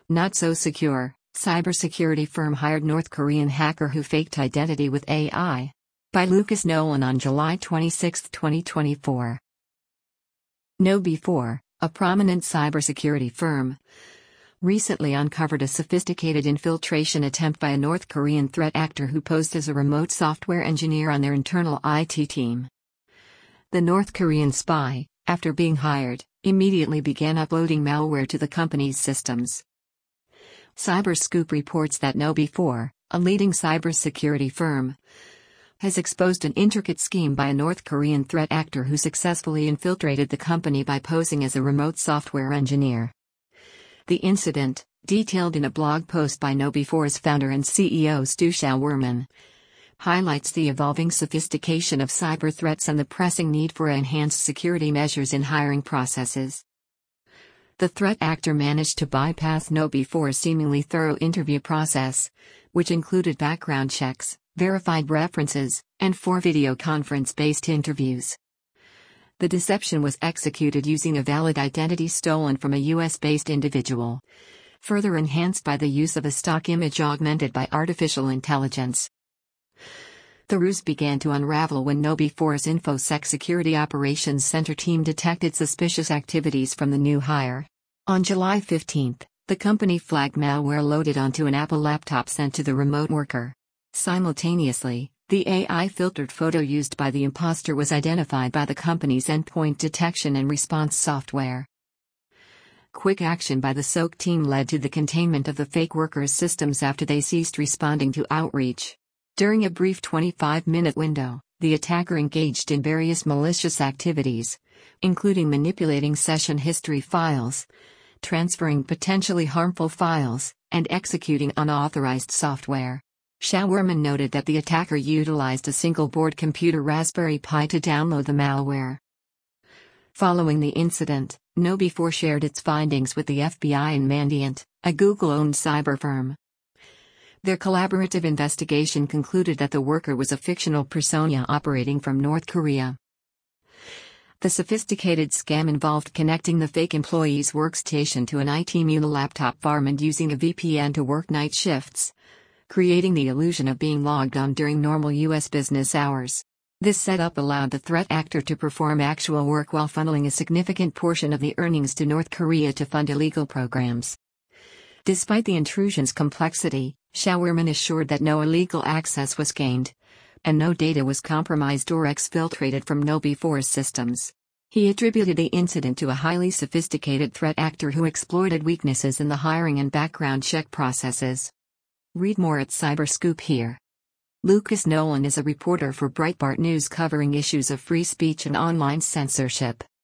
Not so secure, cybersecurity firm hired North Korean hacker who faked identity with AI. By Lucas Nolan on July 26, 2024. KnowBe4, a prominent cybersecurity firm, recently uncovered a sophisticated infiltration attempt by a North Korean threat actor who posed as a remote software engineer on their internal IT team. The North Korean spy, after being hired, immediately began uploading malware to the company's systems. Cyberscoop reports that KnowBe4, a leading cybersecurity firm, has exposed an intricate scheme by a North Korean threat actor who successfully infiltrated the company by posing as a remote software engineer. The incident, detailed in a blog post by KnowBe4's founder and CEO Stu Sjouwerman, highlights the evolving sophistication of cyber threats and the pressing need for enhanced security measures in hiring processes. The threat actor managed to bypass KnowBe4's seemingly thorough interview process, which included background checks, verified references, and 4 video conference-based interviews. The deception was executed using a valid identity stolen from a US-based individual, further enhanced by the use of a stock image augmented by artificial intelligence. The ruse began to unravel when KnowBe4's InfoSec Security Operations Center team detected suspicious activities from the new hire. On July 15, the company flagged malware loaded onto an Apple laptop sent to the remote worker. Simultaneously, the AI-filtered photo used by the imposter was identified by the company's endpoint detection and response software. Quick action by the SOC team led to the containment of the fake workers' systems after they ceased responding to outreach. During a brief 25-minute window, the attacker engaged in various malicious activities, including manipulating session history files, transferring potentially harmful files, and executing unauthorized software. Sjouwerman noted that the attacker utilized a single-board computer Raspberry Pi to download the malware. Following the incident, KnowBe4 shared its findings with the FBI and Mandiant, a Google-owned cyber firm. Their collaborative investigation concluded that the worker was a fictional persona operating from North Korea. The sophisticated scam involved connecting the fake employee's workstation to an IT-mule laptop farm and using a VPN to work night shifts, creating the illusion of being logged on during normal U.S. business hours. This setup allowed the threat actor to perform actual work while funneling a significant portion of the earnings to North Korea to fund illegal programs. Despite the intrusion's complexity, Sjouwerman assured that no illegal access was gained, and no data was compromised or exfiltrated from KnowBe4's systems. He attributed the incident to a highly sophisticated threat actor who exploited weaknesses in the hiring and background check processes. Read more at Cyberscoop here. Lucas Nolan is a reporter for Breitbart News covering issues of free speech and online censorship.